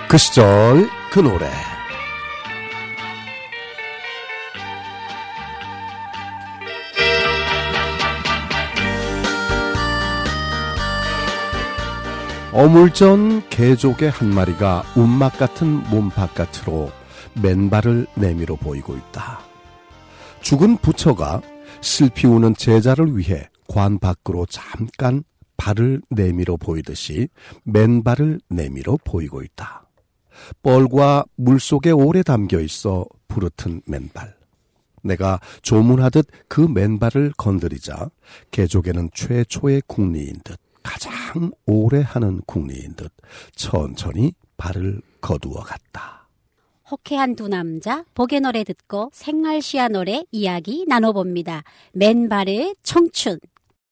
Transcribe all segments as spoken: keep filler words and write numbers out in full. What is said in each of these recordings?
그 시절 그 노래. 어물전 개족의 한 마리가 운막 같은 몸 바깥으로 맨발을 내밀어 보이고 있다. 죽은 부처가 슬피 우는 제자를 위해 관 밖으로 잠깐 발을 내밀어 보이듯이 맨발을 내밀어 보이고 있다. 뻘과 물속에 오래 담겨 있어 부르튼 맨발. 내가 조문하듯 그 맨발을 건드리자 개족에는 최초의 국리인 듯, 가장 오래 하는 국리인 듯 천천히 발을 거두어 갔다. 호쾌한 두 남자 보게 노래 듣고 생활시와 노래 이야기 나눠봅니다. 맨발의 청춘.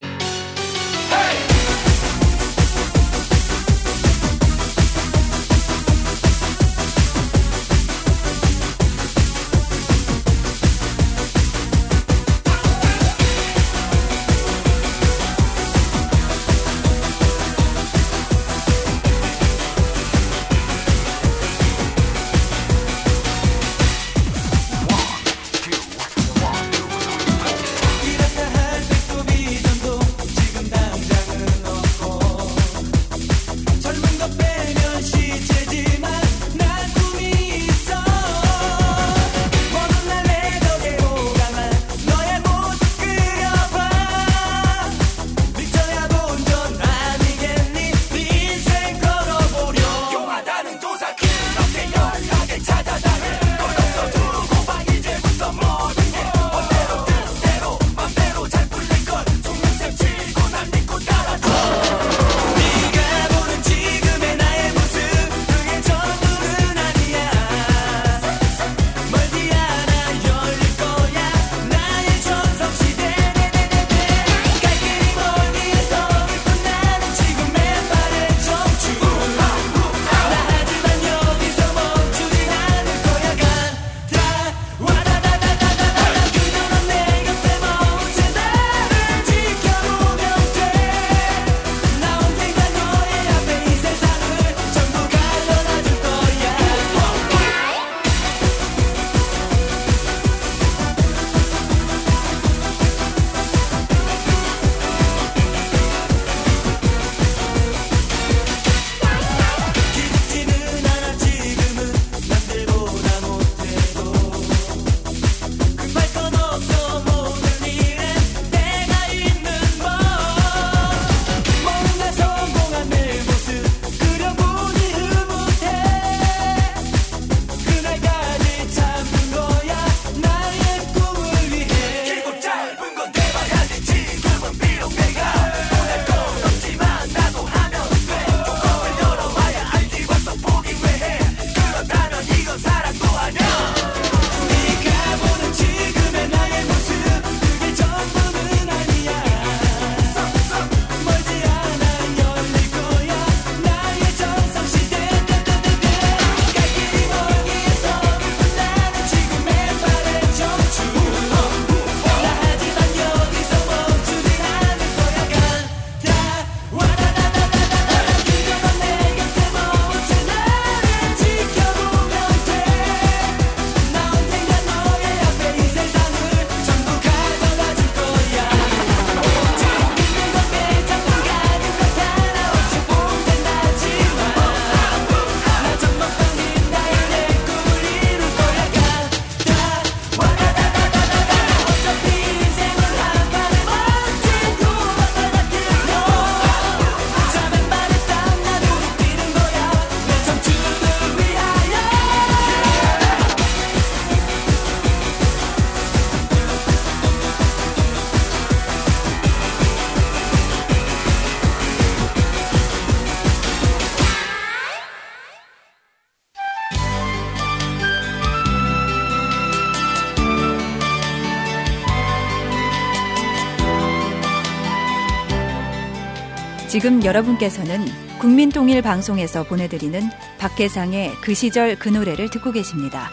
지금 여러분께서는 국민통일방송에서 보내드리는 박혜상의 그 시절 그 노래를 듣고 계십니다.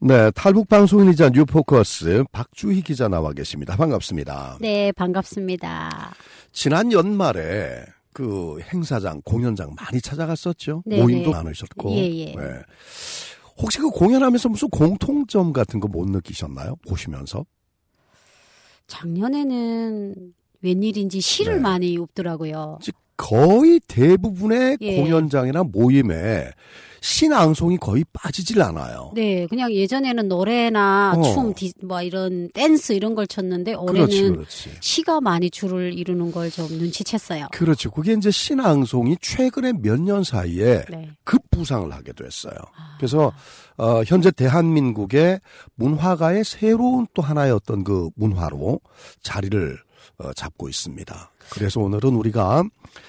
네, 탈북 방송인이자 뉴포커스 박주희 기자 나와 계십니다. 반갑습니다. 네, 반갑습니다. 지난 연말에 그 행사장, 공연장 많이 찾아갔었죠. 네네. 모임도 많으셨고. 예, 예. 네. 혹시 그 공연하면서 무슨 공통점 같은 거 못 느끼셨나요? 보시면서? 작년에는 웬일인지 시를 네. 많이 읽더라고요. 거의 대부분의 예. 공연장이나 모임에 신앙송이 거의 빠지질 않아요. 네, 그냥 예전에는 노래나 어. 춤, 디, 뭐 이런 댄스 이런 걸 쳤는데 올해는 그렇지, 그렇지. 시가 많이 줄을 이루는 걸 좀 눈치챘어요. 그렇죠. 그게 이제 신앙송이 최근에 몇 년 사이에 네. 급부상을 하게 됐어요. 그래서 어, 현재 대한민국의 문화가의 새로운 또 하나의 어떤 그 문화로 자리를 어, 잡고 있습니다. 그래서 오늘은 우리가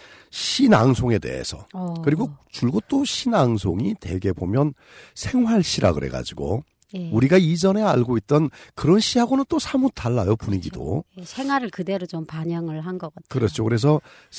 신앙송에 대해서 어. 그리고 줄곧 또 신앙송이 대개 보면 생활시라 그래가지고 예. 우리가 이전에 알고 있던 그런 시하고는 또 사뭇 달라요, 분위기도. 예, 생활을 그대로 좀 반영을 한 것 같아요. 그렇죠. 그래서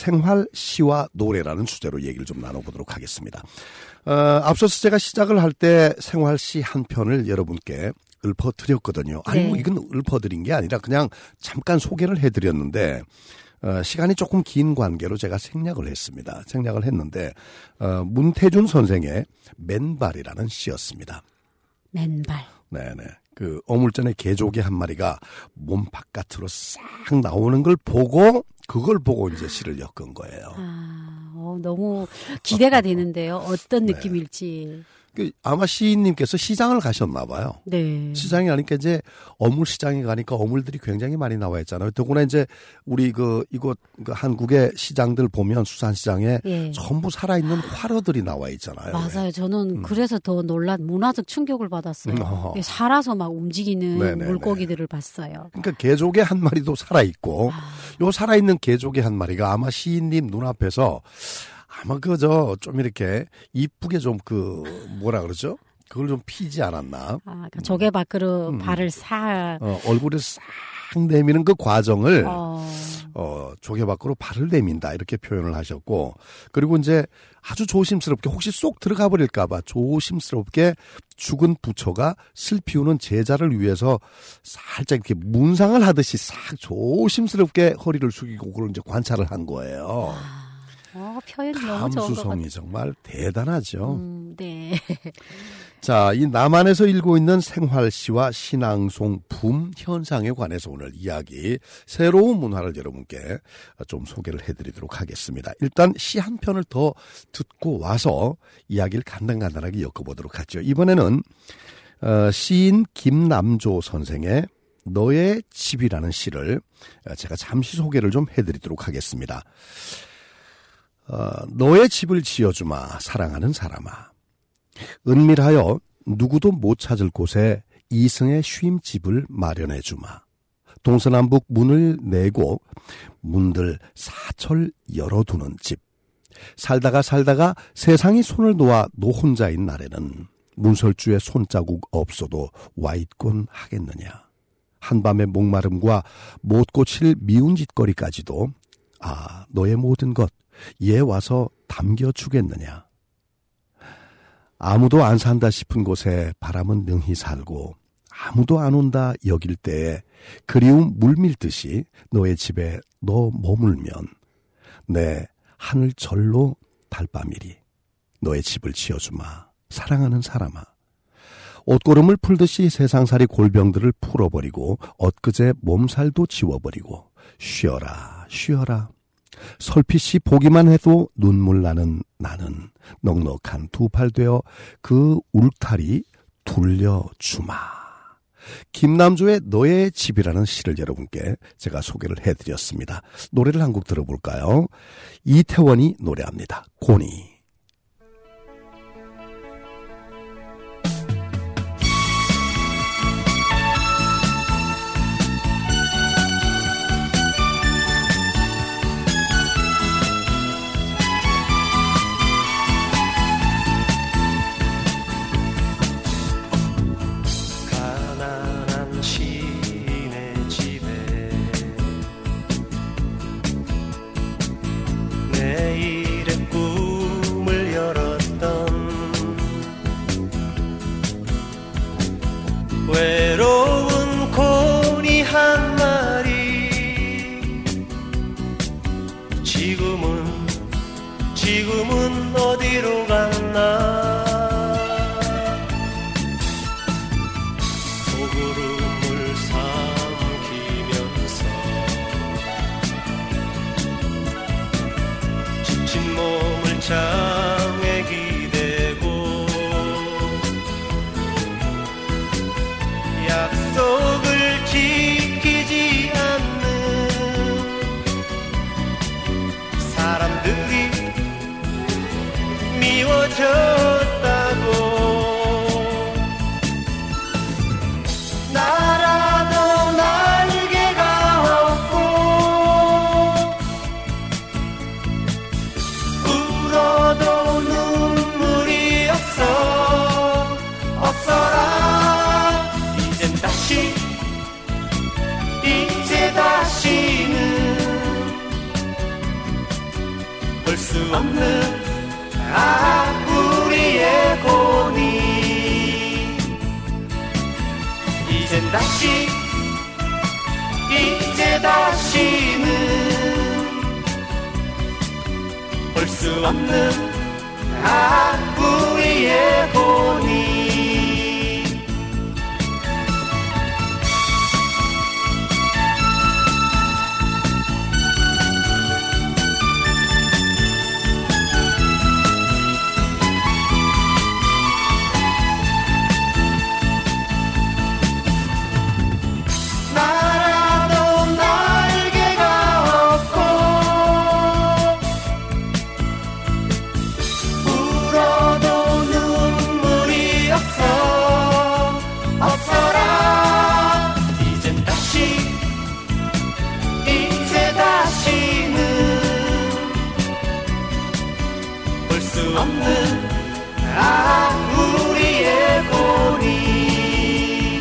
생활시와 노래라는 주제로 얘기를 좀 나눠보도록 하겠습니다. 어, 앞서서 제가 시작을 할 때 생활시 한 편을 여러분께 읊어드렸거든요. 아니, 네. 뭐 이건 읊어드린 게 아니라 그냥 잠깐 소개를 해드렸는데 어, 시간이 조금 긴 관계로 제가 생략을 했습니다. 생략을 했는데 어, 문태준 선생의 맨발이라는 시였습니다. 맨발. 네네. 그 어물전의 개조개 한 마리가 몸 바깥으로 싹 나오는 걸 보고 그걸 보고 이제 시를 엮은 거예요. 아, 어, 너무 기대가 되는데요. 어떤 네. 느낌일지. 그 아마 시인님께서 시장을 가셨나 봐요. 네. 시장에 가니까 이제 어물 시장에 가니까 어물들이 굉장히 많이 나와 있잖아요. 더구나 이제 우리 그 이곳 그 한국의 시장들 보면 수산시장에 예. 전부 살아있는 화로들이 나와 있잖아요. 맞아요. 저는 음. 그래서 더 놀란 문화적 충격을 받았어요. 음, 어허. 살아서 막 움직이는 네네네. 물고기들을 봤어요. 그러니까 개조개 한 마리도 살아있고 아. 요 살아있는 개조개 한 마리가 아마 시인님 눈앞에서 아마 그저 좀 이렇게 이쁘게 좀 그 뭐라 그러죠? 그걸 좀 피지 않았나? 아, 그 조개 밖으로 음. 발을 싹. 어, 얼굴을 싹 내미는 그 과정을 어. 어, 조개 밖으로 발을 내민다 이렇게 표현을 하셨고 그리고 이제 아주 조심스럽게 혹시 쏙 들어가 버릴까봐 조심스럽게 죽은 부처가 슬피우는 제자를 위해서 살짝 이렇게 문상을 하듯이 싹 조심스럽게 허리를 숙이고 그걸 이제 관찰을 한 거예요. 아. 어, 표현이 너무 좋은 것 같아요. 감수성이 정말 대단하죠. 음, 네. 자, 이 남한에서 일고 있는 생활시와 신앙송 붐 현상에 관해서 오늘 이야기, 새로운 문화를 여러분께 좀 소개를 해드리도록 하겠습니다. 일단 시 한 편을 더 듣고 와서 이야기를 간단간단하게 엮어보도록 하죠. 이번에는 어, 시인 김남조 선생의 너의 집이라는 시를 제가 잠시 소개를 좀 해드리도록 하겠습니다. 어, 너의 집을 지어주마 사랑하는 사람아. 은밀하여 누구도 못 찾을 곳에 이승의 쉼집을 마련해주마. 동서남북 문을 내고 문들 사철 열어두는 집. 살다가 살다가 세상이 손을 놓아 너 혼자인 날에는 문설주에 손자국 없어도 와있곤 하겠느냐. 한밤의 목마름과 못 고칠 미운 짓거리까지도 아 너의 모든 것 얘 와서 담겨주겠느냐. 아무도 안 산다 싶은 곳에 바람은 능히 살고 아무도 안 온다 여길 때에 그리움 물밀듯이 너의 집에 너 머물면 내 하늘 절로 달밤이리 너의 집을 지어주마 사랑하는 사람아. 옷고름을 풀듯이 세상살이 골병들을 풀어버리고 엊그제 몸살도 지워버리고 쉬어라 쉬어라. 설핏이 보기만 해도 눈물 나는 나는 넉넉한 두 팔 되어 그 울타리 둘려주마. 김남조의 너의 집이라는 시를 여러분께 제가 소개를 해드렸습니다. 노래를 한 곡 들어볼까요? 이태원이 노래합니다. 고니. 내일의 꿈 지금은 지금은 어디로 갔나 소구름을 삼키면서 지친 몸을 창에 기대고 약속을 지키지 않는 사람들이 미워졌다고 나라도 날개가 없고 울어도 눈물이 없어 없어라 이젠 다시 이제 다시는 볼 수 없는 아 우리의 고니 이젠 다시 이제 다시는 볼 수 없는 아 우리의 고니 없는 아 우리의 고니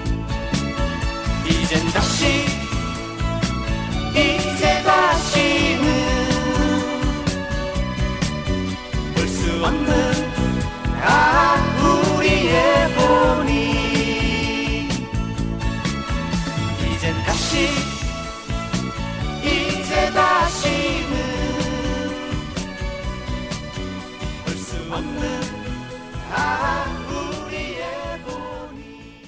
이젠 다시 이제 다시는 볼 수 없는 아 우리의 고니 이젠 다시 이제 다시는 없는 아 우리의 고니.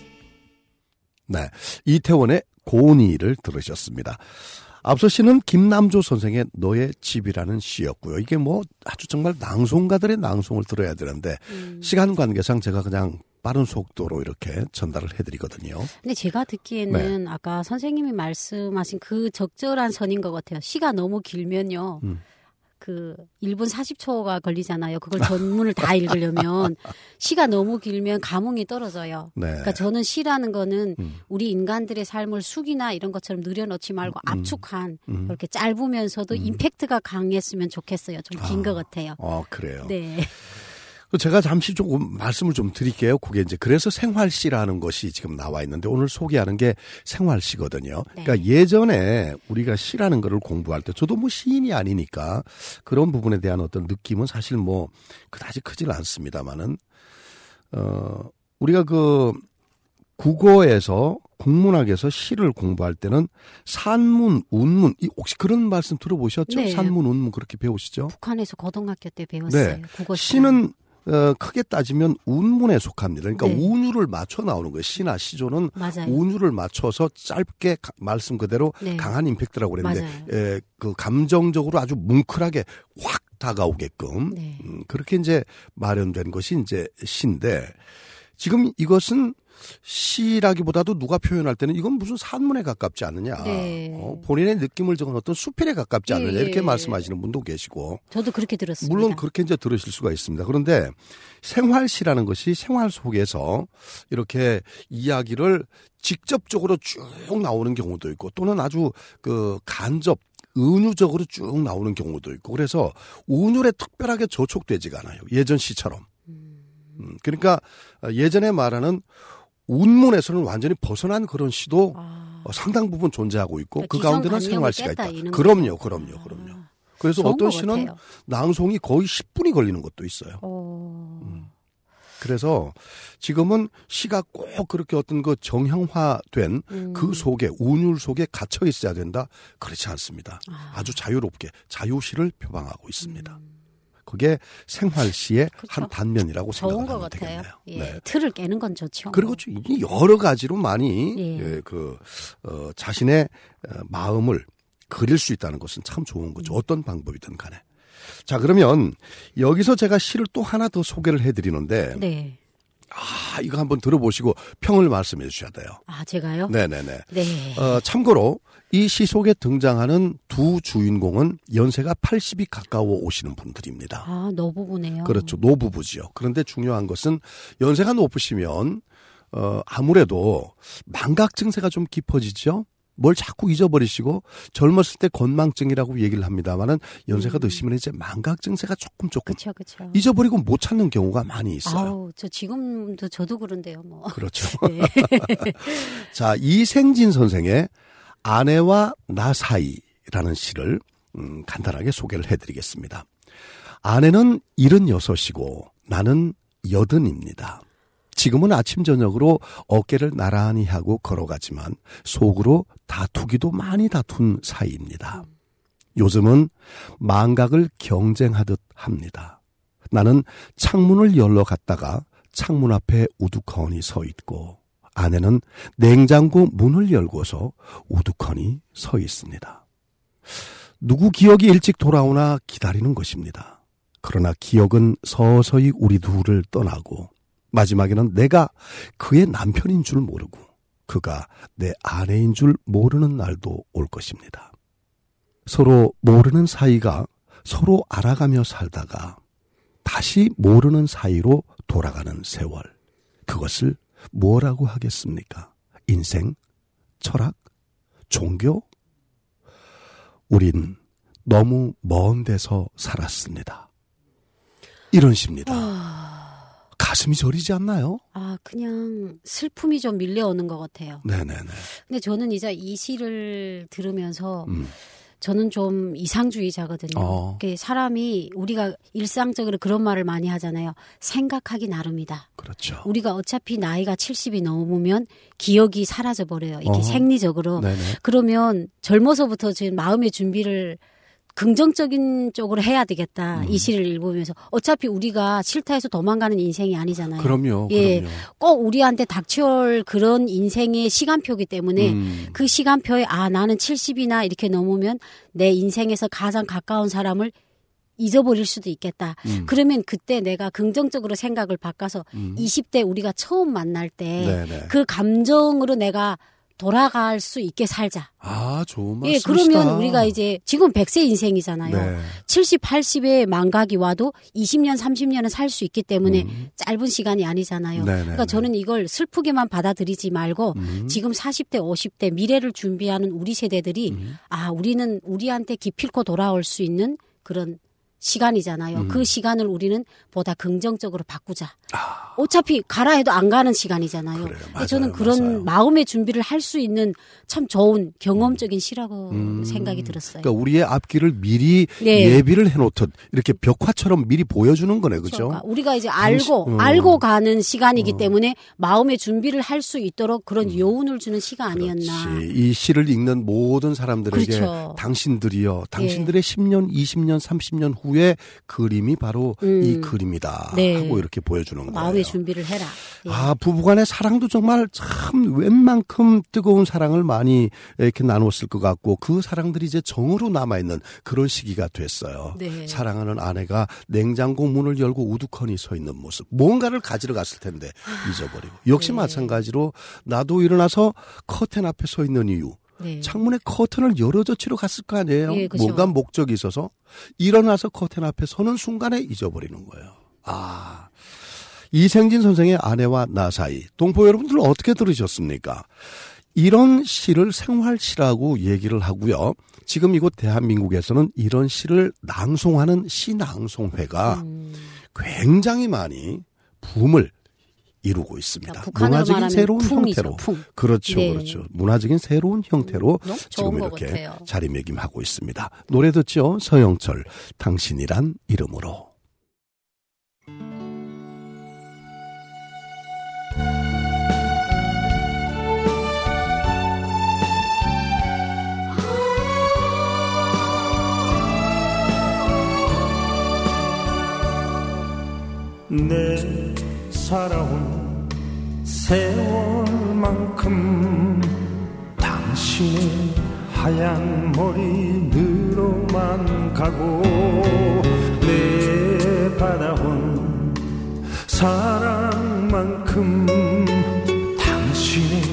네, 이태원의 고니를 들으셨습니다. 앞서 시는 김남조 선생의 너의 집이라는 시였고요. 이게 뭐 아주 정말 낭송가들의 낭송을 들어야 되는데 음. 시간 관계상 제가 그냥 빠른 속도로 이렇게 전달을 해드리거든요. 근데 제가 듣기에는 네. 아까 선생님이 말씀하신 그 적절한 선인 것 같아요. 시가 너무 길면요. 음. 그 일 분 사십 초가 걸리잖아요. 그걸 전문을 다 읽으려면 시가 너무 길면 감흥이 떨어져요. 네. 그러니까 저는 시라는 거는 음. 우리 인간들의 삶을 숙이나 이런 것처럼 늘여놓지 말고 음. 압축한 음. 그렇게 짧으면서도 음. 임팩트가 강했으면 좋겠어요. 좀 긴 것 아. 같아요. 아, 그래요. 네. 제가 잠시 조금 말씀을 좀 드릴게요. 그게 이제 그래서 생활시라는 것이 지금 나와 있는데 오늘 소개하는 게 생활시거든요. 네. 그러니까 예전에 우리가 시라는 거를 공부할 때 저도 뭐 시인이 아니니까 그런 부분에 대한 어떤 느낌은 사실 뭐 그다지 크질 않습니다만은 어 우리가 그 국어에서 국문학에서 시를 공부할 때는 산문, 운문, 혹시 그런 말씀 들어보셨죠? 네. 산문, 운문 그렇게 배우시죠? 북한에서 고등학교 때 배웠어요. 네. 국어 시는 어, 크게 따지면 운문에 속합니다. 그러니까 네. 운율을 맞춰 나오는 거예요. 시나 시조는 맞아요. 운율을 맞춰서 짧게 가, 말씀 그대로 네. 강한 임팩트라고 그랬는데 에, 그 감정적으로 아주 뭉클하게 확 다가오게끔 네. 음, 그렇게 이제 마련된 것이 이제 시인데 지금 이것은 시라기보다도 누가 표현할 때는 이건 무슨 산문에 가깝지 않느냐. 네. 어, 본인의 느낌을 적은 어떤 수필에 가깝지 않느냐. 네. 이렇게 말씀하시는 분도 계시고. 저도 그렇게 들었습니다. 물론 그렇게 이제 들으실 수가 있습니다. 그런데 생활시라는 것이 생활 속에서 이렇게 이야기를 직접적으로 쭉 나오는 경우도 있고 또는 아주 그 간접 은유적으로 쭉 나오는 경우도 있고 그래서 운율에 특별하게 저촉되지가 않아요. 예전 시처럼. 음, 그러니까 예전에 말하는 운문에서는 완전히 벗어난 그런 시도 아. 상당 부분 존재하고 있고 그러니까 그 가운데는 생활시가 있다. 그럼요, 그럼요, 그럼요. 그래서 어떤 시는 낭송이 거의 십 분이 걸리는 것도 있어요. 음. 그래서 지금은 시가 꼭 그렇게 어떤 그 정형화된 음. 그 속에 운율 속에 갇혀 있어야 된다. 그렇지 않습니다. 아. 아주 자유롭게 자유시를 표방하고 있습니다. 음. 그게 생활시의 그렇죠. 한 단면이라고 좋은 것 생각하면 같아요. 되겠네요. 예, 네. 틀을 깨는 건 좋죠. 그리고 이 여러 가지로 많이 예. 예, 그 어, 자신의 어, 마음을 그릴 수 있다는 것은 참 좋은 거죠. 어떤 방법이든 간에. 자, 그러면 여기서 제가 시를 또 하나 더 소개를 해드리는데 네. 아, 이거 한번 들어보시고 평을 말씀해 주셔야 돼요. 아, 제가요? 네네네. 네. 어, 참고로 이 시 속에 등장하는 두 주인공은 연세가 팔십이 가까워 오시는 분들입니다. 아, 노부부네요. 그렇죠. 노부부지요. 그런데 중요한 것은 연세가 높으시면 어, 아무래도 망각 증세가 좀 깊어지죠. 뭘 자꾸 잊어버리시고 젊었을 때 건망증이라고 얘기를 합니다만은 연세가 음. 드시면 이제 망각 증세가 조금 조금 그렇죠, 그렇죠. 잊어버리고 못 찾는 경우가 많이 있어요. 아우, 저 지금도 저도 그런데요, 뭐. 그렇죠. 네. 자, 이생진 선생의 아내와 나 사이라는 시를 음, 간단하게 소개를 해드리겠습니다. 아내는 일흔여섯이고 나는 여든입니다. 지금은 아침 저녁으로 어깨를 나란히 하고 걸어가지만 속으로 다투기도 많이 다툰 사이입니다. 요즘은 망각을 경쟁하듯 합니다. 나는 창문을 열러 갔다가 창문 앞에 우두커니 서 있고 아내는 냉장고 문을 열고서 우두커니 서 있습니다. 누구 기억이 일찍 돌아오나 기다리는 것입니다. 그러나 기억은 서서히 우리 둘을 떠나고 마지막에는 내가 그의 남편인 줄 모르고 그가 내 아내인 줄 모르는 날도 올 것입니다. 서로 모르는 사이가 서로 알아가며 살다가 다시 모르는 사이로 돌아가는 세월. 그것을 뭐라고 하겠습니까? 인생, 철학, 종교? 우린 너무 먼 데서 살았습니다. 이런 시입니다. 아... 가슴이 저리지 않나요? 아, 그냥 슬픔이 좀 밀려오는 것 같아요. 네네네. 근데 저는 이제 이 시를 들으면서 음. 저는 좀 이상주의자거든요. 어. 그 사람이 우리가 일상적으로 그런 말을 많이 하잖아요. 생각하기 나름이다. 그렇죠. 우리가 어차피 나이가 칠십이 넘으면 기억이 사라져 버려요. 이게 어. 생리적으로. 네네. 그러면 젊어서부터 지금 마음의 준비를 긍정적인 쪽으로 해야 되겠다. 음. 이 시를 읽으면서 어차피 우리가 싫다 해서 도망가는 인생이 아니잖아요. 그럼요. 예, 그럼요. 꼭 우리한테 닥쳐올 그런 인생의 시간표이기 때문에 음. 그 시간표에 아 나는 칠십이나 이렇게 넘으면 내 인생에서 가장 가까운 사람을 잊어버릴 수도 있겠다. 음. 그러면 그때 내가 긍정적으로 생각을 바꿔서 음. 이십 대 우리가 처음 만날 때 네네. 그 감정으로 내가 돌아갈 수 있게 살자. 아, 좋은 예, 말씀이시다. 그러면 우리가 이제 지금 백 세 인생이잖아요. 네. 칠십, 팔십에 망각이 와도 이십 년, 삼십 년은 살 수 있기 때문에 음. 짧은 시간이 아니잖아요. 네네네. 그러니까 저는 이걸 슬프게만 받아들이지 말고 음. 지금 사십 대, 오십 대 미래를 준비하는 우리 세대들이 음. 아, 우리는 우리한테 기필코 돌아올 수 있는 그런 시간이잖아요. 음. 그 시간을 우리는 보다 긍정적으로 바꾸자. 아, 어차피 가라 해도 안 가는 시간이잖아요. 그래요. 근데 맞아요, 저는 그런 맞아요. 마음의 준비를 할 수 있는 참 좋은 경험적인 시라고 음. 생각이 들었어요. 그러니까 우리의 앞길을 미리 네. 예비를 해놓듯 이렇게 벽화처럼 미리 보여주는 거네, 그죠? 그러니까 우리가 이제 알고 당시- 어. 알고 가는 시간이기 어. 때문에 마음의 준비를 할 수 있도록 그런 요운을 주는 시가 아니었나. 그렇지. 이 시를 읽는 모든 사람들에게 그렇죠. 당신들이요, 당신들의 십 년, 이십 년, 삼십 년 후에 그림이 바로 음. 이 그림이다 네. 하고 이렇게 보여주는 거예요. 마음의 준비를 해라. 예. 아, 부부간의 사랑도 정말 참 웬만큼 뜨거운 사랑을 많이 이렇게 나눴을 것 같고 그 사랑들이 이제 정으로 남아있는 그런 시기가 됐어요. 네. 사랑하는 아내가 냉장고 문을 열고 우두커니 서 있는 모습. 뭔가를 가지러 갔을 텐데 잊어버리고. 역시 네. 마찬가지로 나도 일어나서 커튼 앞에 서 있는 이유. 네. 창문에 커튼을 열어젖히러 갔을 거 아니에요. 예, 그렇죠. 뭔가 목적이 있어서 일어나서 커튼 앞에 서는 순간에 잊어버리는 거예요. 아, 이생진 선생의 아내와 나 사이. 동포 여러분들 어떻게 들으셨습니까? 이런 시를 생활시라고 얘기를 하고요. 지금 이곳 대한민국에서는 이런 시를 낭송하는 시낭송회가 음. 굉장히 많이 붐을 이루고 있습니다. 그러니까 북한으로 문화적인 말하면 새로운 풍이죠, 형태로. 풍. 그렇죠, 네. 그렇죠. 문화적인 새로운 형태로 너무 지금 좋은 것 이렇게 같아요. 자리매김하고 있습니다. 노래 듣죠? 서영철, 당신이란 이름으로. 내 살아온 세월만큼 당신의 하얀 머리으로만 가고 내 받아온 사랑만큼 당신의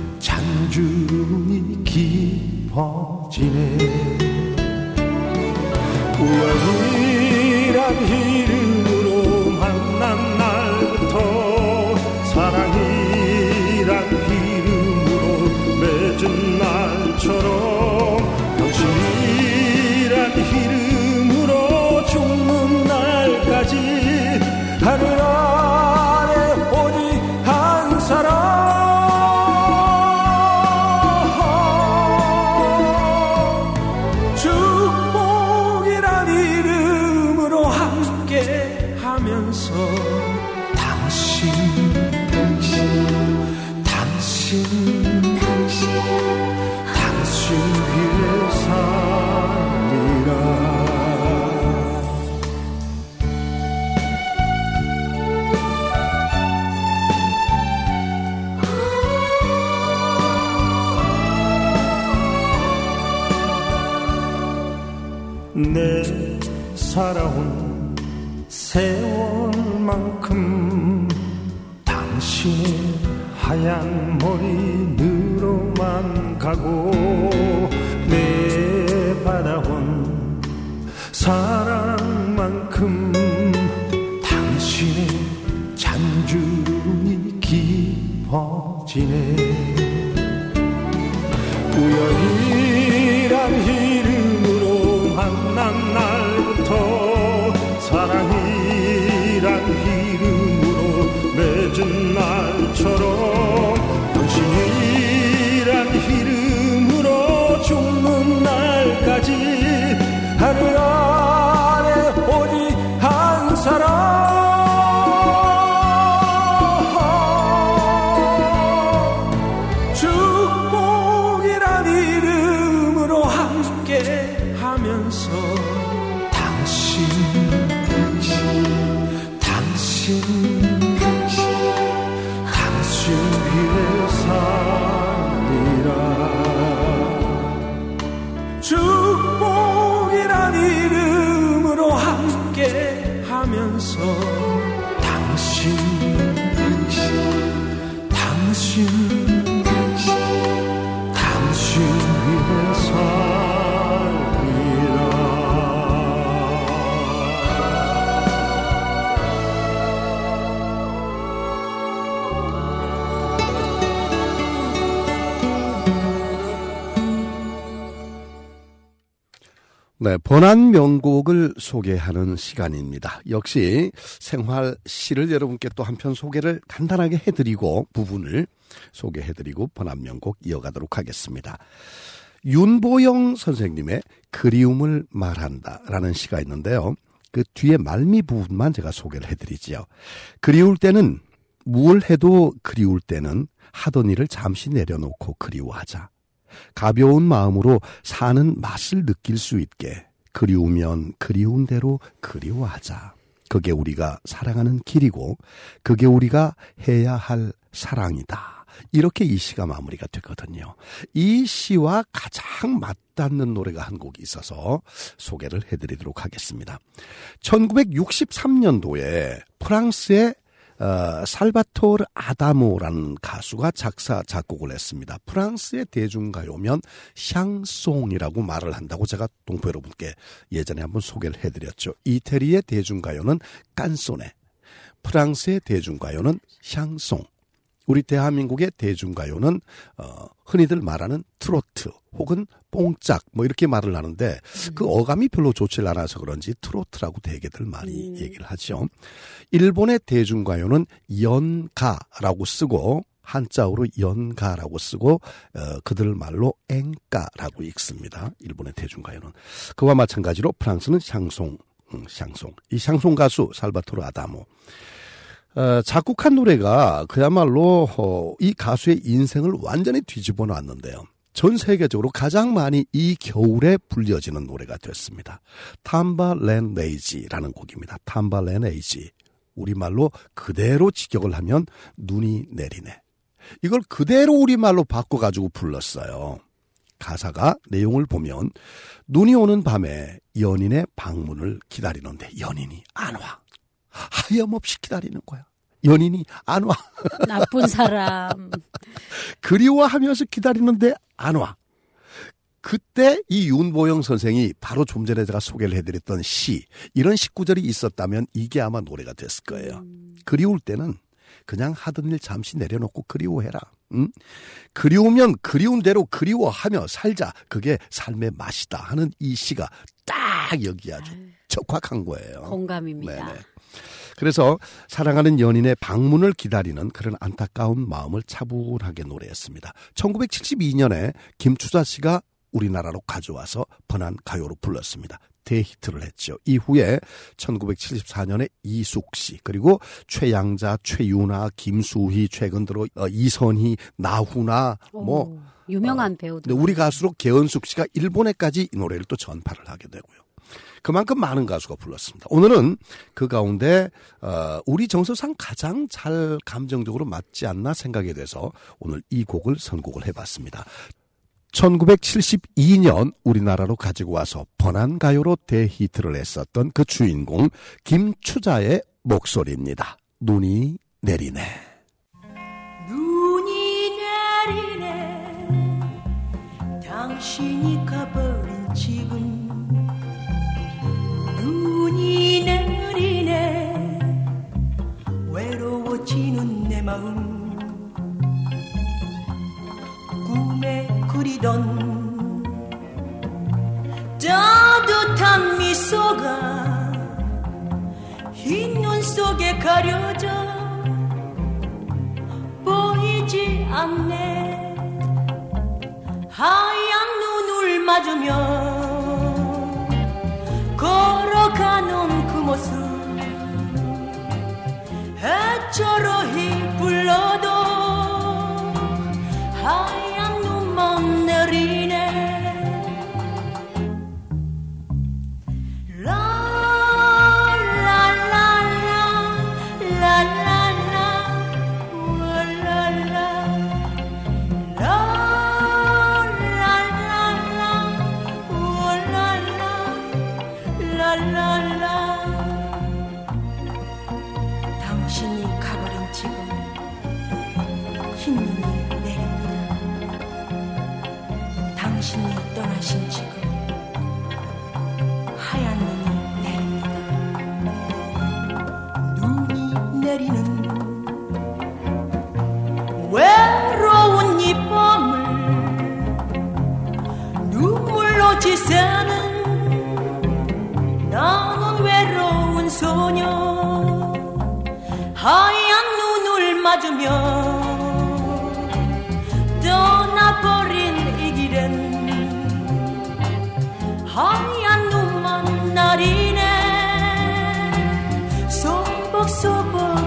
잔주름이 깊어지네. 우연이란 이름으로 만난 날부터 사랑이란 이름으로 맺은 날처럼 당신이란 이름으로 죽는 날까지 하늘 아래 오직 한 사람 축복이란 이름으로 함께 하면서 당신 당신 당신 당신 당신 위해 살리라. 내 살아온 세월만큼 당신의 하얀 머리으로만 가고 내 받아온 사랑만큼 당신의 잔주름이 깊어지네. 우연이란 이름으로 만난 날부터 사랑이란 이름으로 맺은 날처럼 당신이란 이름으로 죽는 날까지 하늘 아래 오직 한 사람 축복이란 이름으로 함께 하면서 당신 당신 당신 당신 당신 위해 살리라. 축복이란 이름으로 함께 하면서 당신 당신 당신 당신 당신 위해 살리라. 네, 번안 명곡을 소개하는 시간입니다. 역시 생활 시를 여러분께 또 한편 소개를 간단하게 해드리고 부분을 소개해드리고 번안 명곡 이어가도록 하겠습니다. 윤보영 선생님의 그리움을 말한다라는 시가 있는데요. 그 뒤에 말미 부분만 제가 소개를 해드리지요. 그리울 때는 무얼 해도 그리울 때는 하던 일을 잠시 내려놓고 그리워하자. 가벼운 마음으로 사는 맛을 느낄 수 있게 그리우면 그리운 대로 그리워하자. 그게 우리가 사랑하는 길이고 그게 우리가 해야 할 사랑이다. 이렇게 이 시가 마무리가 되거든요. 이 시와 가장 맞닿는 노래가 한 곡이 있어서 소개를 해드리도록 하겠습니다. 천구백육십삼 년도에 프랑스의 어, 살바토르 아다모라는 가수가 작사 작곡을 했습니다. 프랑스의 대중가요면 샹송이라고 말을 한다고 제가 동포 여러분께 예전에 한번 소개를 해드렸죠. 이태리의 대중가요는 깐소네, 프랑스의 대중가요는 샹송, 우리 대한민국의 대중가요는 어, 흔히들 말하는 트로트 혹은 뽕짝 뭐 이렇게 말을 하는데 음. 그 어감이 별로 좋지 않아서 그런지 트로트라고 되게들 많이 음. 얘기를 하죠. 일본의 대중가요는 연가라고 쓰고 한자어로 연가라고 쓰고 어, 그들 말로 앵가라고 읽습니다. 일본의 대중가요는. 그와 마찬가지로 프랑스는 샹송, 음, 샹송. 이 샹송 가수 살바토르 아다모. 어, 작곡한 노래가 그야말로 어, 이 가수의 인생을 완전히 뒤집어 놨는데요. 전 세계적으로 가장 많이 이 겨울에 불려지는 노래가 됐습니다. 탐바 랜 레이지라는 곡입니다. 탐바 랜 레이지. 우리말로 그대로 직역을 하면 눈이 내리네. 이걸 그대로 우리말로 바꿔가지고 불렀어요. 가사가 내용을 보면 눈이 오는 밤에 연인의 방문을 기다리는데 연인이 안 와. 하염없이 기다리는 거야. 연인이 안 와. 나쁜 사람. 그리워하면서 기다리는데 안 와. 그때 이 윤보영 선생이 바로 좀 전에 제가 소개를 해드렸던 시, 이런 십구절이 있었다면 이게 아마 노래가 됐을 거예요. 음. 그리울 때는 그냥 하던 일 잠시 내려놓고 그리워해라. 응? 그리우면 그리운 대로 그리워하며 살자. 그게 삶의 맛이다 하는 이 시가 딱 여기 아주 적확한 거예요. 공감입니다. 네네. 그래서 사랑하는 연인의 방문을 기다리는 그런 안타까운 마음을 차분하게 노래했습니다. 천구백칠십이년에 김추자 씨가 우리나라로 가져와서 번안 가요로 불렀습니다. 대히트를 했죠. 이후에 천구백칠십사년에 이숙 씨, 그리고 최양자, 최윤아, 김수희, 최근 들어 어, 이선희, 나훈아, 오, 뭐 유명한 어, 배우들. 우리 가수로 개은숙 씨가 일본에까지 이 노래를 또 전파를 하게 되고요. 그만큼 많은 가수가 불렀습니다. 오늘은 그 가운데 어, 우리 정서상 가장 잘 감정적으로 맞지 않나 생각이 돼서 오늘 이 곡을 선곡을 해봤습니다. 천구백칠십이년 우리나라로 가지고 와서 번안가요로 대히트를 했었던 그 주인공 김추자의 목소리입니다. 눈이 내리네. 눈이 내리네. 당신이 가버린 지금 눈이 내리네. 외로워지는 내 마음 꿈에 그리던 따뜻한 미소가 흰 눈 속에 가려져 보이지 않네. 하얀 눈을 마주며 걸어가는 그 모습 애처로이 불러도 하얀 눈만 내리네. 당신이 가버린 지금 흰 눈이 내립니다. 당신이 떠나신 지금 하얀 눈이 내립니다. 눈이 내리는 외로운 이 밤을 눈물로 지새는 나는 외로운 소녀. 하얀 눈을 맞으며 떠나버린 이 길엔 하얀 눈만 나리네. 소복소복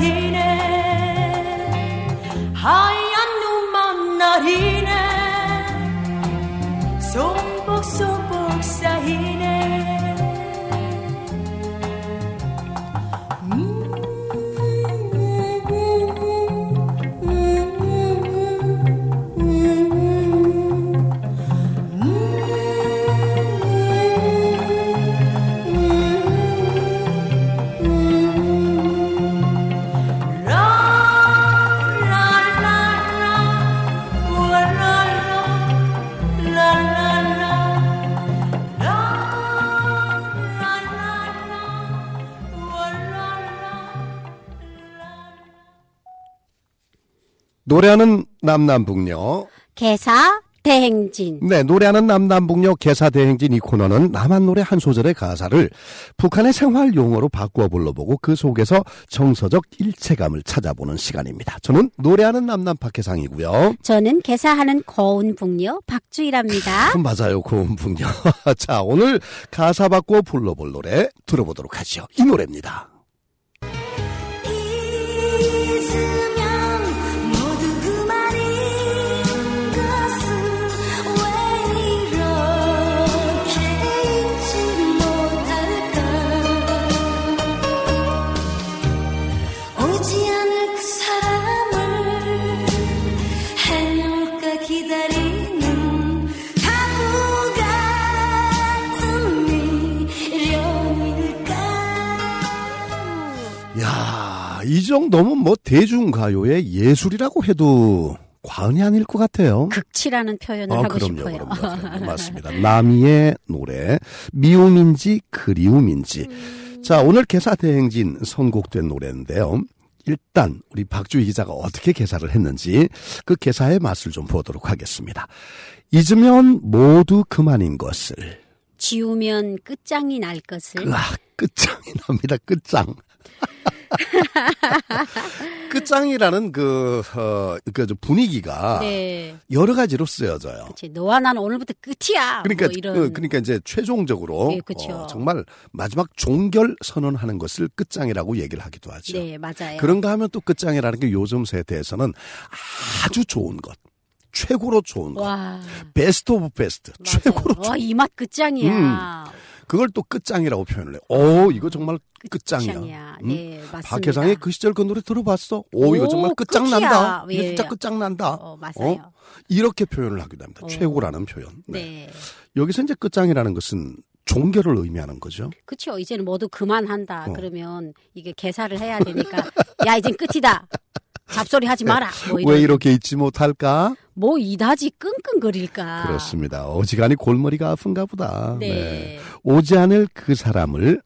쌓이네. 하얀 눈만 나리네. 소복소복 쌓이네. 노래하는 남남북녀 개사 대행진. 네, 노래하는 남남북녀 개사 대행진 이 코너는 남한 노래 한 소절의 가사를 북한의 생활 용어로 바꾸어 불러보고 그 속에서 정서적 일체감을 찾아보는 시간입니다. 저는 노래하는 남남 박혜상이고요. 저는 개사하는 고운북녀 박주희랍니다. 맞아요, 고운북녀. 자, 오늘 가사 바꾸어 불러볼 노래 들어보도록 하죠. 이 노래입니다. 야, 이 정도면 뭐 대중가요의 예술이라고 해도 과언이 아닐 것 같아요. 극치라는 표현을 어, 하고 그럼요, 싶어요. 그럼요, 그럼요. 맞습니다. 남이의 노래, 미움인지 그리움인지. 음... 자, 오늘 개사 대행진 선곡된 노래인데요. 일단 우리 박주희 기자가 어떻게 개사를 했는지 그 개사의 맛을 좀 보도록 하겠습니다. 잊으면 모두 그만인 것을, 지우면 끝장이 날 것을. 아, 끝장이 납니다. 끝장. 끝장이라는 그, 어, 그 분위기가 네. 여러 가지로 쓰여져요. 그치. 너와 나는 오늘부터 끝이야. 그러니까, 뭐 이런. 그, 그러니까 이제 최종적으로 네, 그쵸. 어, 정말 마지막 종결 선언하는 것을 끝장이라고 얘기를 하기도 하죠. 네, 맞아요. 그런가 하면 또 끝장이라는 게 요즘 세대에서는 아주 좋은 것, 최고로 좋은 것, 와. 베스트 오브 베스트, 맞아요. 최고로 와, 좋은 이 맛 끝장이야. 음. 그걸 또 끝장이라고 표현을 해. 오, 이거 정말 끝장이야. 끝장이야. 음? 네, 맞습니다. 박혜상의 그 시절 그 노래 들어봤어? 오, 이거 오, 정말 끝이야. 끝장난다. 예. 이거 진짜 끝장난다. 어, 맞아요. 어? 이렇게 표현을 하기도 합니다. 어. 최고라는 표현. 네. 네. 여기서 이제 끝장이라는 것은 종결을 의미하는 거죠. 그렇죠. 이제는 모두 그만한다. 어. 그러면 이게 개사를 해야 되니까 야, 이젠 끝이다. 잡소리 하지 마라. 뭐 이런. 왜 이렇게 잊지 못할까? 뭐 이다지 끙끙거릴까. 그렇습니다. 어지간히 골머리가 아픈가 보다. 네. 네. 오지 않을 그 사람을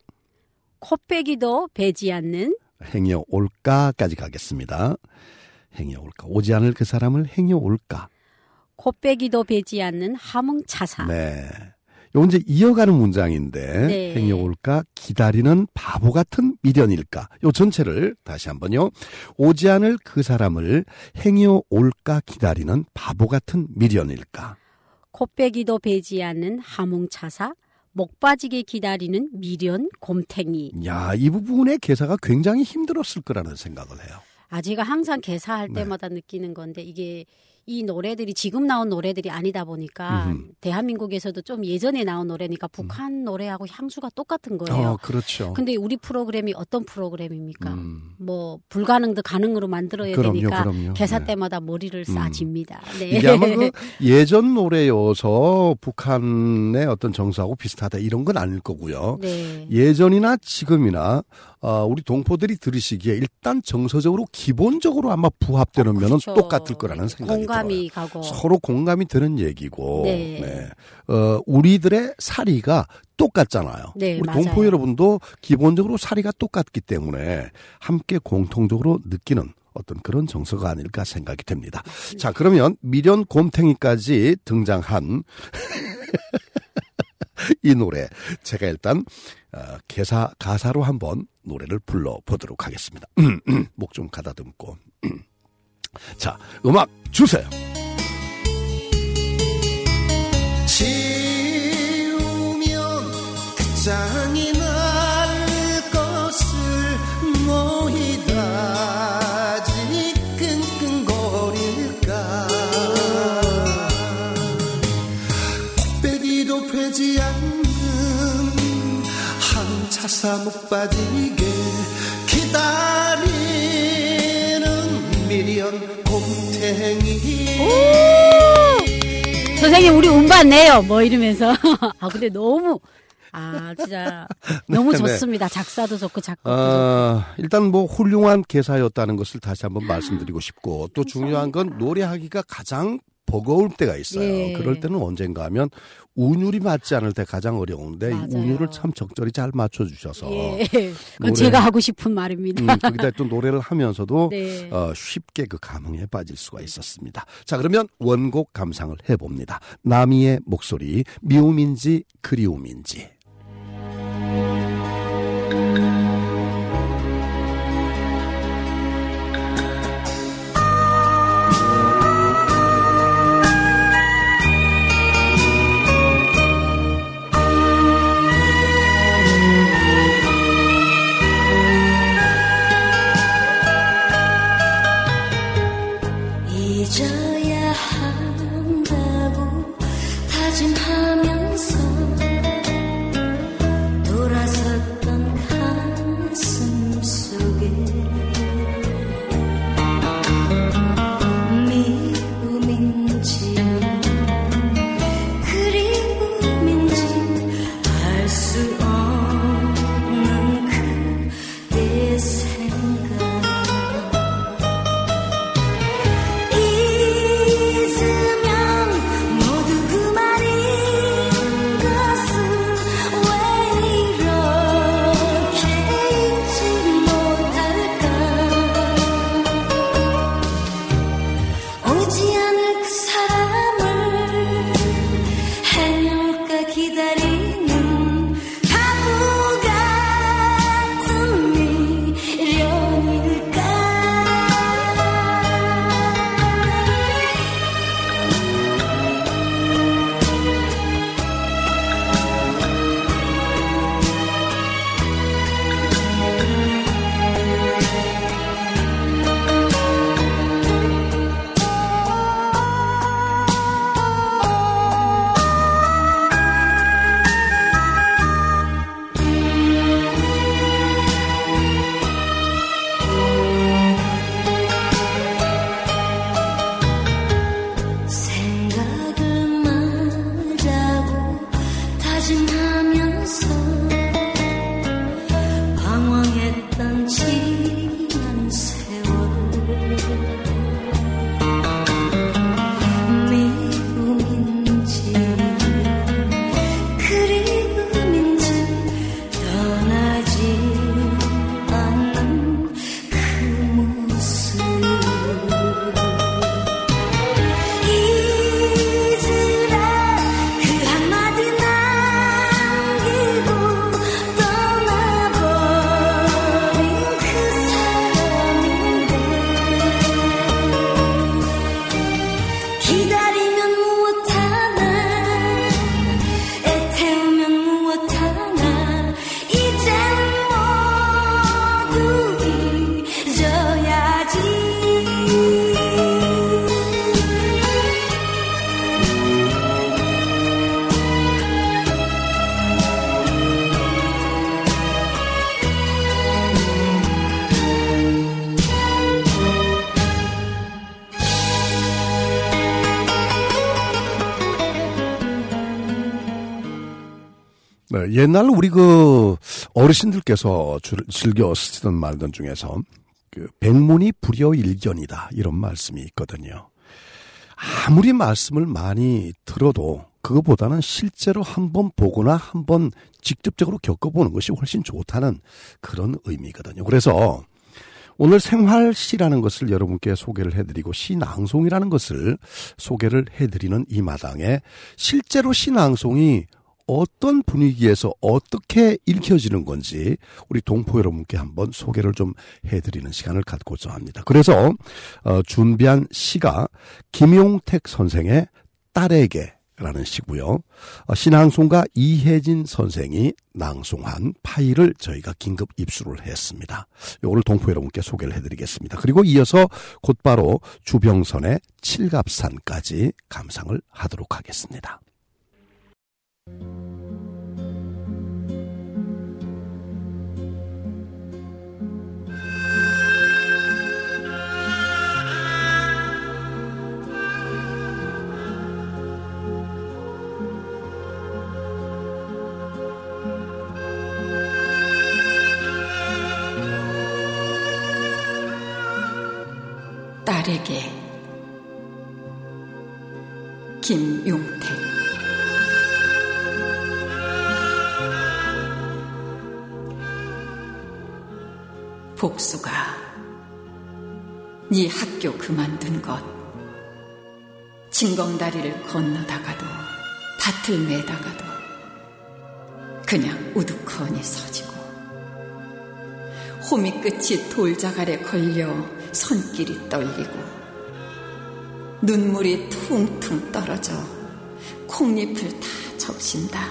코빼기도 베지 않는 행여 올까까지 가겠습니다. 행여 올까. 오지 않을 그 사람을 행여 올까. 코빼기도 베지 않는 함흥차사. 네. 요 이제 이어가는 문장인데 네. 행여 올까 기다리는 바보 같은 미련일까. 요 전체를 다시 한번요. 오지 않을 그 사람을 행여 올까 기다리는 바보 같은 미련일까. 코빼기도 베지 않는 함흥차사. 목 빠지게 기다리는 미련 곰탱이. 야, 이 부분의 개사가 굉장히 힘들었을 거라는 생각을 해요. 아, 제가 항상 개사할 네. 때마다 느끼는 건데 이게 이 노래들이 지금 나온 노래들이 아니다 보니까 음흠. 대한민국에서도 좀 예전에 나온 노래니까 북한 음. 노래하고 향수가 똑같은 거예요. 어, 그렇죠. 근데 우리 프로그램이 어떤 프로그램입니까? 음. 뭐 불가능도 가능으로 만들어야 그럼요, 되니까 그럼요. 개사 네. 때마다 머리를 싸집니다. 음. 네. 이게 아마 그 예전 노래여서 북한의 어떤 정서하고 비슷하다 이런 건 아닐 거고요. 네. 예전이나 지금이나 어, 우리 동포들이 들으시기에 일단 정서적으로 기본적으로 아마 부합되는 면은 그렇죠. 똑같을 거라는 생각이 공감이 들어요. 가고 서로 공감이 되는 얘기고 네. 네. 어, 우리들의 사리가 똑같잖아요. 네, 우리 맞아요. 동포 여러분도 기본적으로 사리가 똑같기 때문에 함께 공통적으로 느끼는 어떤 그런 정서가 아닐까 생각이 됩니다. 맞습니다. 자, 그러면 미련 곰탱이까지 등장한 이 노래 제가 일단 어, 개사 가사로 한번 노래를 불러보도록 하겠습니다. 목 좀 가다듬고 자, 음악 주세요. 지우면 끝장이 날 것을 모이다지 끙끙거릴까. 코빼기도 베지 않는 함차사 목 빠지게 기다리는 미련 곰탱이. 선생님 우리 음반 내요 뭐 이러면서 아 근데 너무 아 진짜 너무 네, 좋습니다. 작사도 좋고 작곡도 어, 일단 뭐 훌륭한 개사였다는 것을 다시 한번 말씀드리고 싶고 또 중요한 건 노래하기가 가장 버거울 때가 있어요. 예. 그럴 때는 언젠가 하면 운율이 맞지 않을 때 가장 어려운데 이 맞아요. 운율을 참 적절히 잘 맞춰주셔서 예. 그건 노래- 제가 하고 싶은 말입니다. 음, 거기다 또 노래를 하면서도 네. 어, 쉽게 그 감흥에 빠질 수가 있었습니다. 자, 그러면 원곡 감상을 해봅니다. 나미의 목소리, 미움인지 그리움인지. 잊어야 한다고 다짐하면서 옛날 우리 그 어르신들께서 줄, 즐겨 쓰시던 말들 중에서 그 백문이 불여일견이다 이런 말씀이 있거든요. 아무리 말씀을 많이 들어도 그거보다는 실제로 한번 보거나 한번 직접적으로 겪어보는 것이 훨씬 좋다는 그런 의미거든요. 그래서 오늘 생활시라는 것을 여러분께 소개를 해드리고 시낭송이라는 것을 소개를 해드리는 이 마당에 실제로 시낭송이 어떤 분위기에서 어떻게 읽혀지는 건지 우리 동포 여러분께 한번 소개를 좀 해드리는 시간을 갖고자 합니다. 그래서 어, 준비한 시가 김용택 선생의 딸에게 라는 시고요. 어, 신앙송가 이혜진 선생이 낭송한 파일을 저희가 긴급 입수를 했습니다. 이거를 동포 여러분께 소개를 해드리겠습니다. 그리고 이어서 곧바로 주병선의 칠갑산까지 감상을 하도록 하겠습니다. 딸에게 김용택. 복수가 네 학교 그만둔 것, 징검다리를 건너다가도 밭을 매다가도 그냥 우두커니 서지고 호미 끝이 돌자갈에 걸려 손길이 떨리고 눈물이 퉁퉁 떨어져 콩잎을 다 적신다.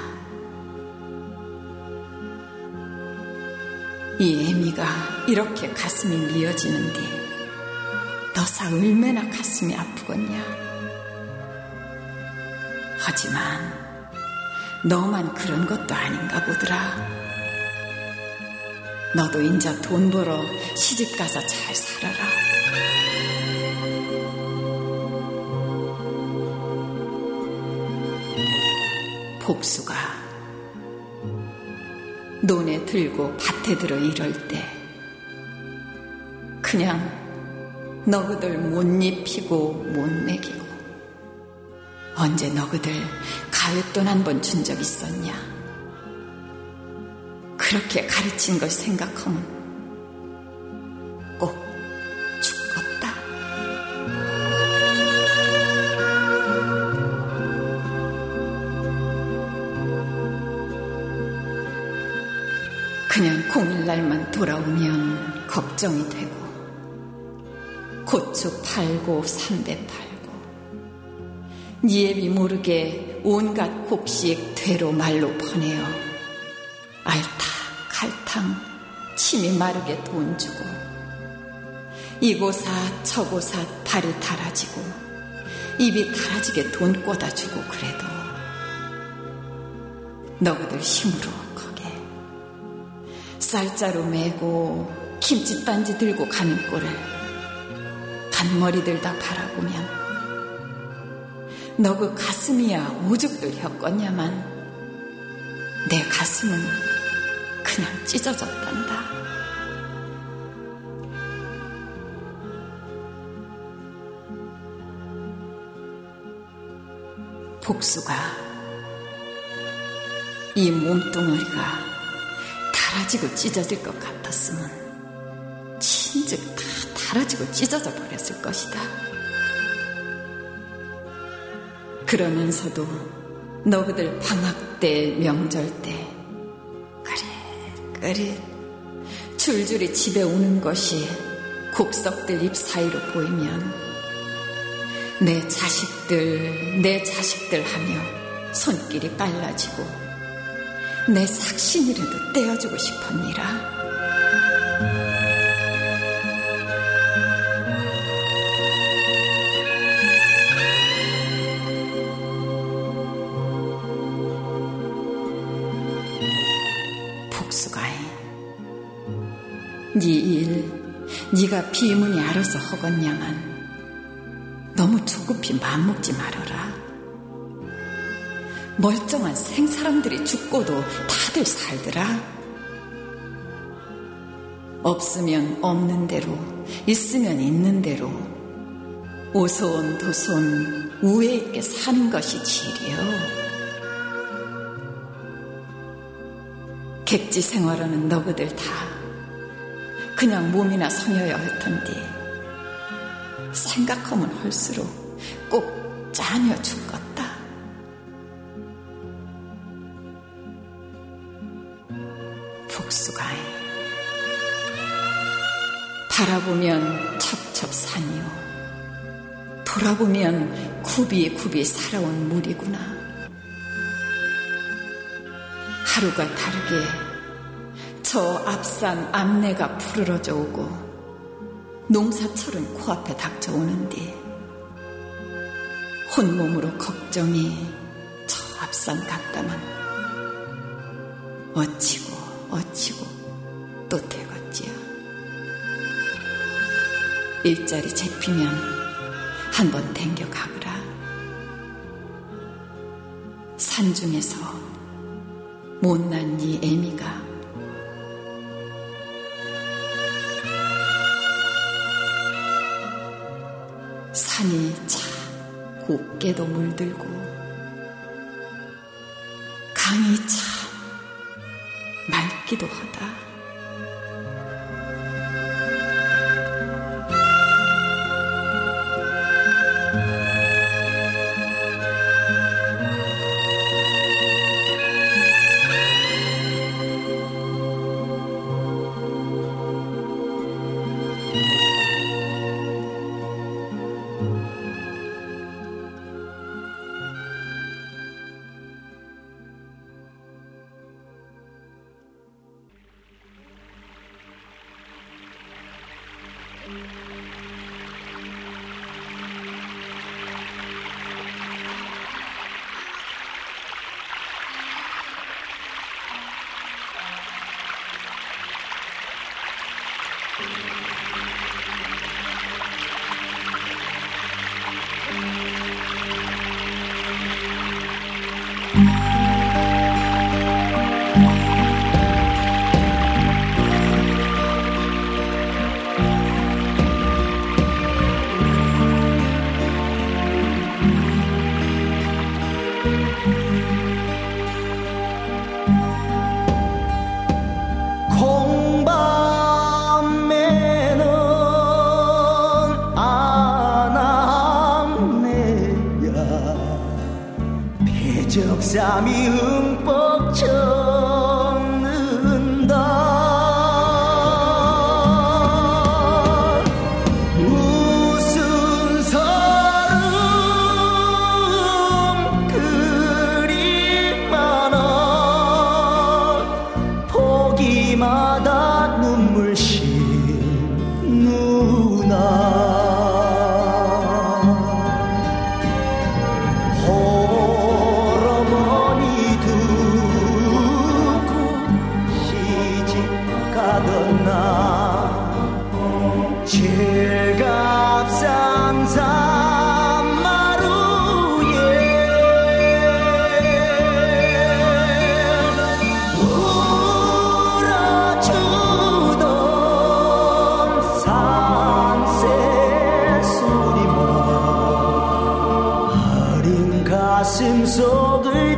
이 애미가 이렇게 가슴이 미어지는데 너사 얼마나 가슴이 아프겠냐. 하지만 너만 그런 것도 아닌가 보더라. 너도 인자 돈 벌어 시집가서 잘 살아라. 복수가 논에 들고 밭에 들어 이럴 때 그냥 너그들 못 입히고 못 먹이고 언제 너그들 가외돈 한 번 준 적 있었냐. 그렇게 가르친 걸 생각하면 꼭 죽겠다. 그냥 공일날만 돌아오면 걱정이 되고 고추 팔고 삼배 팔고 니애비 모르게 온갖 곡식 되로 말로 퍼내어 알타 갈탕 침이 마르게 돈 주고 이곳아 저곳아 발이 달아지고 입이 달아지게 돈 꽂아주고 그래도 너희들 힘으로 거게 쌀자루 메고 김치단지 들고 가는 꼴을 반머리들 다 바라보면 너그 가슴이야 오죽들 혔겠냐만 내 가슴은 그냥 찢어졌단다. 복수가 이 몸뚱어리가 달아지고 찢어질 것 같았으면 진즉 다 달아지고 찢어져 버렸을 것이다. 그러면서도 너희들 방학 때 명절 때 그래 줄줄이 집에 오는 것이 곡석들 잎 사이로 보이면 내 자식들 내 자식들 하며 손길이 빨라지고 내 삭신이라도 떼어주고 싶었니라. 네 일, 네가 비문이 알아서 허겄냐만 너무 조급히 마음먹지 말아라. 멀쩡한 생사람들이 죽고도 다들 살더라. 없으면 없는 대로, 있으면 있는 대로 오손도손 우애 있게 사는 것이 질이요. 객지 생활하는 너희들 다 그냥 몸이나 성여야 할 텐데 생각하면 할수록 꼭 짜녀 죽겠다. 복수가이 바라보면 첩첩산이요 돌아보면 굽이굽이 살아온 물이구나. 하루가 다르게 저 앞산 앞내가 푸르러져 오고 농사철은 코앞에 닥쳐오는데 혼몸으로 걱정이 저 앞산 같다만 어찌고 어찌고 또 되겠지요. 일자리 잡히면 한번 댕겨 가거라. 산중에서 못난 이 애미가 산이 차 곱게도 물들고 강이 참 맑기도 하다. 적삼이 흠뻑 젖는다. 무슨 서름 그리 많아. 보기마다 눈물씩 누나. 가슴속을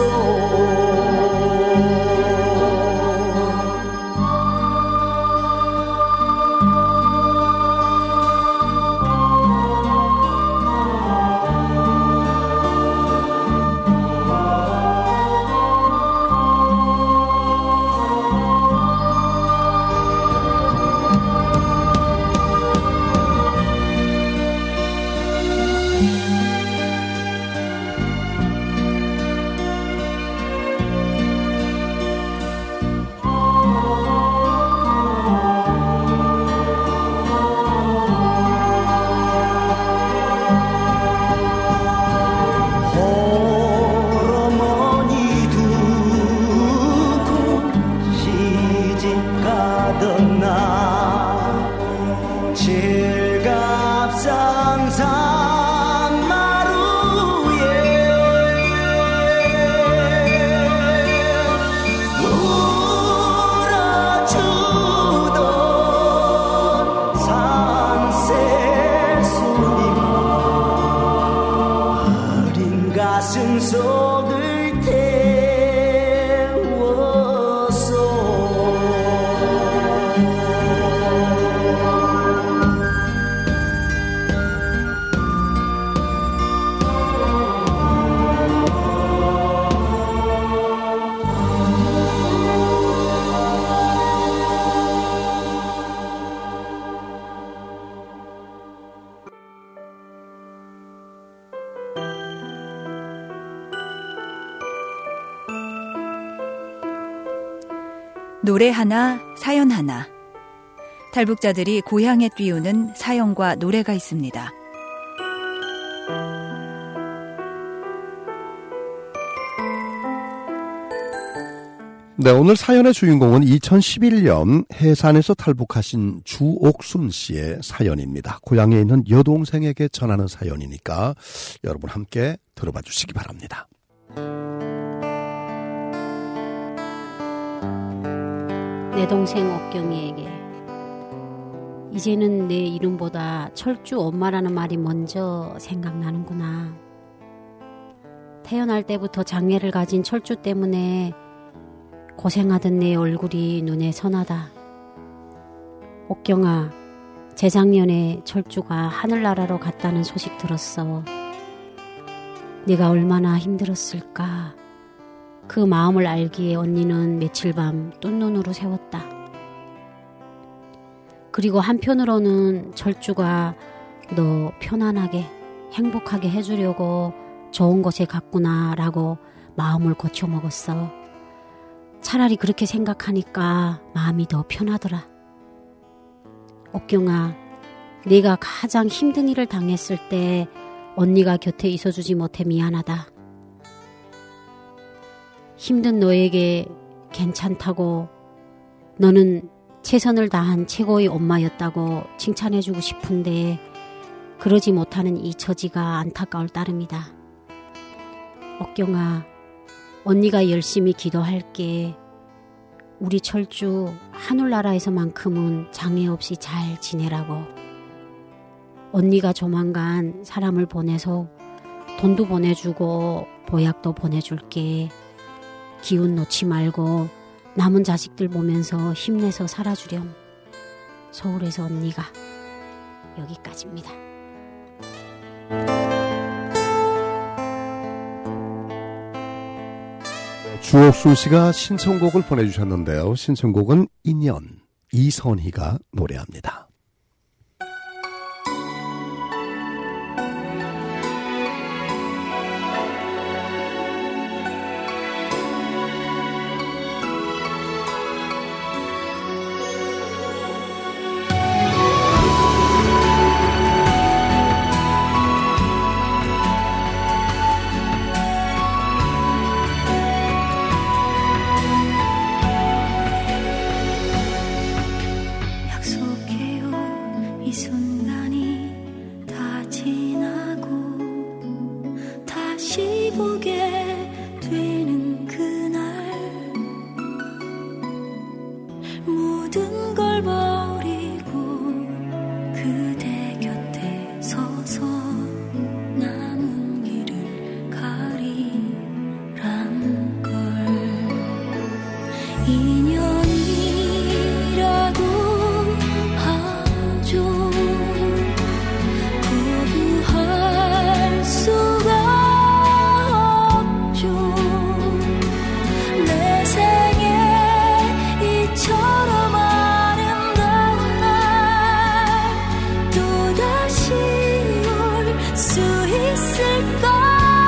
태웠어. 노래 하나, 사연 하나. 탈북자들이 고향에 띄우는 사연과 노래가 있습니다. 네, 오늘 사연의 주인공은 이천십일 년 해산에서 탈북하신 주옥순 씨의 사연입니다. 고향에 있는 여동생에게 전하는 사연이니까 여러분 함께 들어봐 주시기 바랍니다. 내 동생 옥경이에게 이제는 내 이름보다 철주 엄마라는 말이 먼저 생각나는구나. 태어날 때부터 장애를 가진 철주 때문에 고생하던 내 얼굴이 눈에 선하다. 옥경아, 재작년에 철주가 하늘나라로 갔다는 소식 들었어. 네가 얼마나 힘들었을까. 그 마음을 알기에 언니는 며칠 밤 뜬 눈으로 세웠다. 그리고 한편으로는 철주가 너 편안하게 행복하게 해주려고 좋은 곳에 갔구나 라고 마음을 고쳐먹었어. 차라리 그렇게 생각하니까 마음이 더 편하더라. 옥경아, 네가 가장 힘든 일을 당했을 때 언니가 곁에 있어주지 못해 미안하다. 힘든 너에게 괜찮다고, 너는 최선을 다한 최고의 엄마였다고 칭찬해주고 싶은데 그러지 못하는 이 처지가 안타까울 따름이다. 옥경아, 언니가 열심히 기도할게. 우리 철주 하늘나라에서만큼은 장애 없이 잘 지내라고. 언니가 조만간 사람을 보내서 돈도 보내주고 보약도 보내줄게. 기운 놓지 말고 남은 자식들 보면서 힘내서 살아주렴. 서울에서 언니가. 여기까지입니다. 주옥순 씨가 신청곡을 보내주셨는데요. 신청곡은 인연, 이선희가 노래합니다.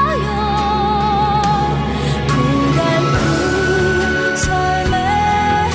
고갈 그 삶에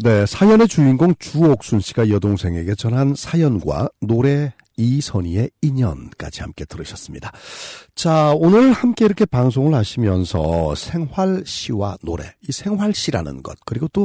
네, 사연의 주인공 주옥순 씨가 여동생에게 전한 사연과 노래 이선희의 인연까지 함께 들으셨습니다. 자, 오늘 함께 이렇게 방송을 하시면서 생활시와 노래, 이 생활시라는 것, 그리고 또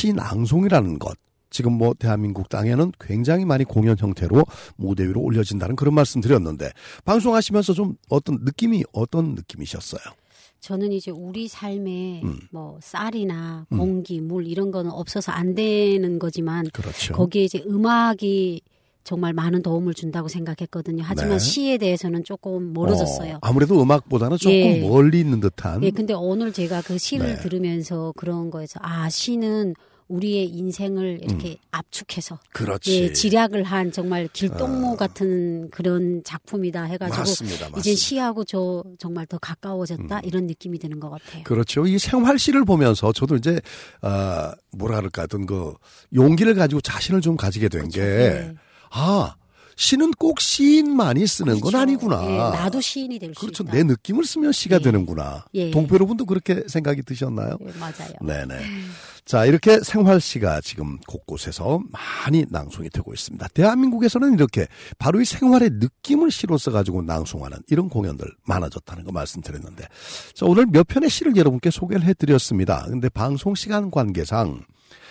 시낭송이라는 것, 지금 뭐 대한민국 땅에는 굉장히 많이 공연 형태로 무대 위로 올려진다는 그런 말씀 드렸는데, 방송하시면서 좀 어떤 느낌이, 어떤 느낌이셨어요? 저는 이제 우리 삶에 음. 뭐 쌀이나 공기, 음. 물 이런 거는 없어서 안 되는 거지만 그렇죠. 거기에 이제 음악이 정말 많은 도움을 준다고 생각했거든요. 하지만 네. 시에 대해서는 조금 멀어졌어요. 어, 아무래도 음악보다는 조금 예. 멀리 있는 듯한. 예, 근데 오늘 제가 그 시를 네. 들으면서 그런 거에서 아, 시는 우리의 인생을 이렇게 음. 압축해서 그렇지. 예, 지략을 한 정말 길동무 어. 같은 그런 작품이다 해가지고 맞습니다, 맞습니다. 이제 시하고 저 정말 더 가까워졌다 음. 이런 느낌이 드는 것 같아요. 그렇죠. 이 생활시를 보면서 저도 이제 어, 뭐라 그럴까 어떤 그 용기를 가지고 자신을 좀 가지게 된 게 네. 아. 시는 꼭 시인만이 쓰는 그렇죠. 건 아니구나. 예, 나도 시인이 될 수 그렇죠. 있다. 내 느낌을 쓰면 시가 예. 되는구나. 예. 동표 여러분도 그렇게 생각이 드셨나요? 예, 맞아요. 네네. 자, 이렇게 생활시가 지금 곳곳에서 많이 낭송이 되고 있습니다. 대한민국에서는 이렇게 바로 이 생활의 느낌을 시로 써가지고 낭송하는 이런 공연들 많아졌다는 거 말씀드렸는데, 자, 오늘 몇 편의 시를 여러분께 소개를 해드렸습니다. 근데 방송 시간 관계상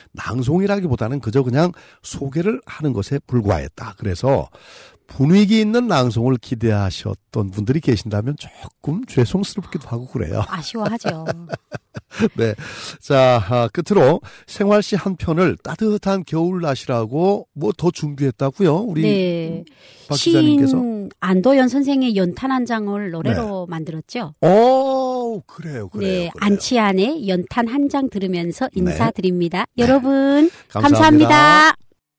낭송이라기보다는 그저 그냥 소개를 하는 것에 불과했다. 그래서 분위기 있는 낭송을 기대하셨던 분들이 계신다면 조금 죄송스럽기도 하고 그래요. 아쉬워하죠. 네. 자, 끝으로 생활시 한 편을 따뜻한 겨울 날씨라고 뭐 더 준비했다고요? 우리 네. 박 기자님께서. 시인 안도연 선생의 연탄 한 장을 노래로 네. 만들었죠. 오, 그래요, 그래요. 네, 그래요. 안치안의 연탄 한 장 들으면서 인사드립니다. 네. 여러분, 감사합니다. 감사합니다.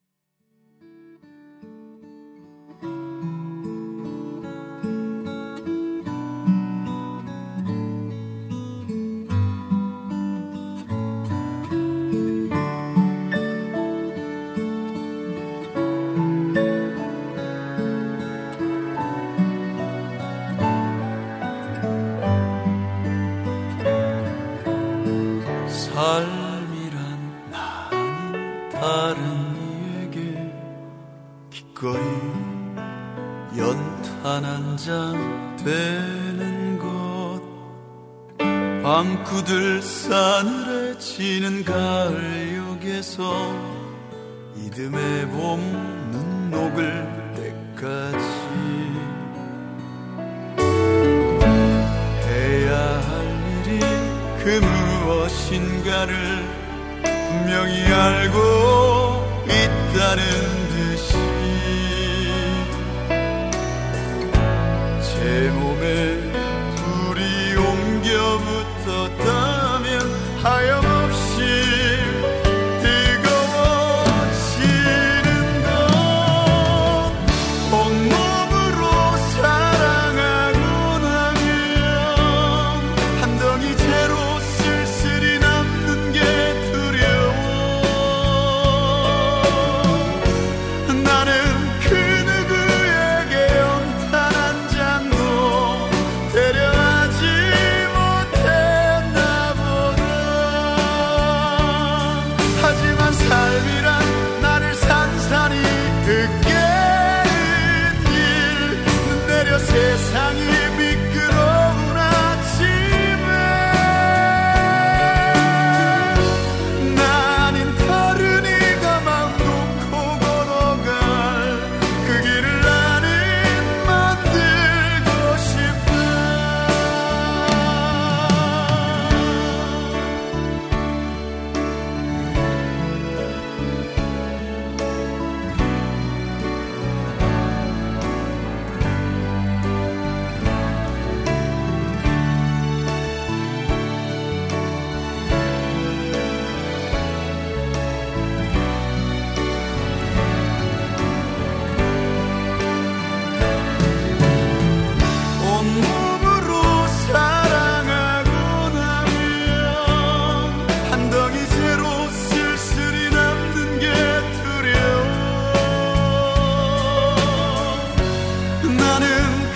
삶이란 나는 다른 이에게 기꺼이 연탄 한 장 되는 것, 방구들 싸늘해지는 가을역에서 이듬해 봄 눈 녹을 때까지 해야 할 일이 그 무엇인가를 분명히 알고 있다는 듯이 제 몸에 불이 옮겨 붙었다면 하염없이 뜨거워지는 것, 온몸으로 사랑하고 나면 한 덩이 채로 쓸쓸히 남는 게 두려워. 나는 그 누구에게 연탄 한 장도 데려가지 못했나 보다. 하지만 삶이란 나를 산산이 으깨는 일, 눈 내려 세상이 미끄러운 아침에 나 아닌 다른 이가 마음 놓고 걸어갈 그 길을 나는 만들고 싶어. 온몸으로 사랑하고 나면 한 덩이 채로 쓸쓸히 남는 게 두려워. 나는